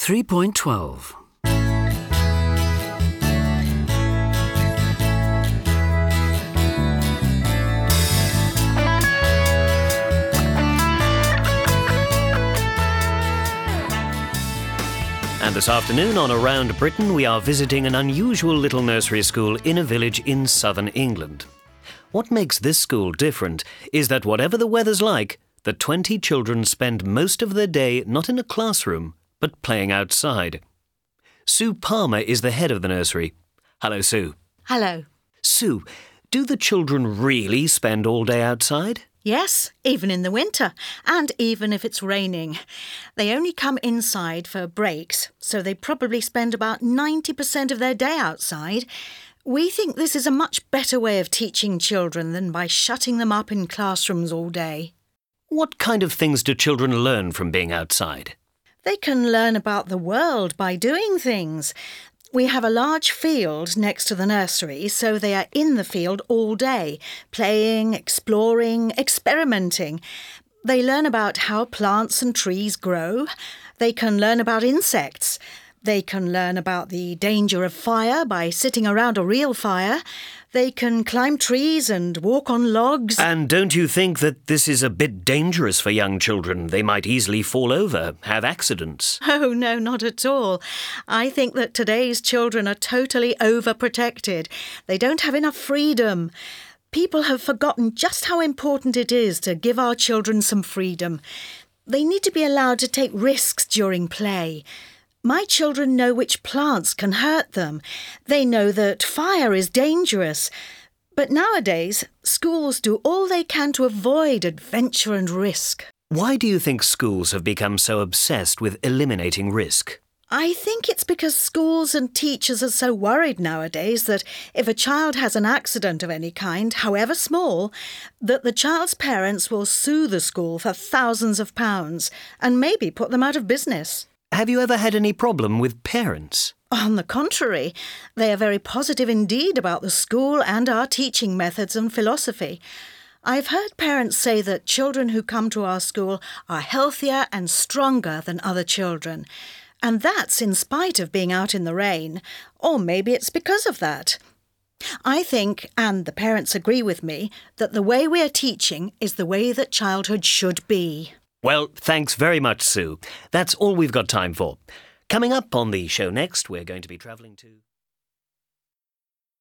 3.12. And this afternoon on Around Britain, we are visiting an unusual little nursery school in a village in southern England. What makes this school different is that whatever the weather's like, the 20 children spend most of their day not in a classroom, but playing outside. Sue Palmer is the head of the nursery. Hello, Sue. Hello. Sue, do the children really spend all day outside? Yes, even in the winter, and even if it's raining. They only come inside for breaks, so they probably spend about 90% of their day outside. We think this is a much better way of teaching children than by shutting them up in classrooms all day. What kind of things do children learn from being outside? They can learn about the world by doing things. We have a large field next to the nursery, so they are in the field all day, playing, exploring, experimenting. They learn about how plants and trees grow. They can learn about insects. They can learn about the danger of fire by sitting around a real fire. They can climb trees and walk on logs. And don't you think that this is a bit dangerous for young children? They might easily fall over, have accidents. Oh, no, not at all. I think that today's children are totally overprotected. They don't have enough freedom. People have forgotten just how important it is to give our children some freedom. They need to be allowed to take risks during play. My children know which plants can hurt them. They know that fire is dangerous. But nowadays, schools do all they can to avoid adventure and risk. Why do you think schools have become so obsessed with eliminating risk? I think it's because schools and teachers are so worried nowadays that if a child has an accident of any kind, however small, that the child's parents will sue the school for thousands of pounds and maybe put them out of business. Have you ever had any problem with parents? On the contrary, they are very positive indeed about the school and our teaching methods and philosophy. I've heard parents say that children who come to our school are healthier and stronger than other children. And that's in spite of being out in the rain. Or maybe it's because of that. I think, and the parents agree with me, that the way we are teaching is the way that childhood should be. Well, thanks very much, Sue. That's all we've got time for. Coming up on the show next, we're going to be travelling to...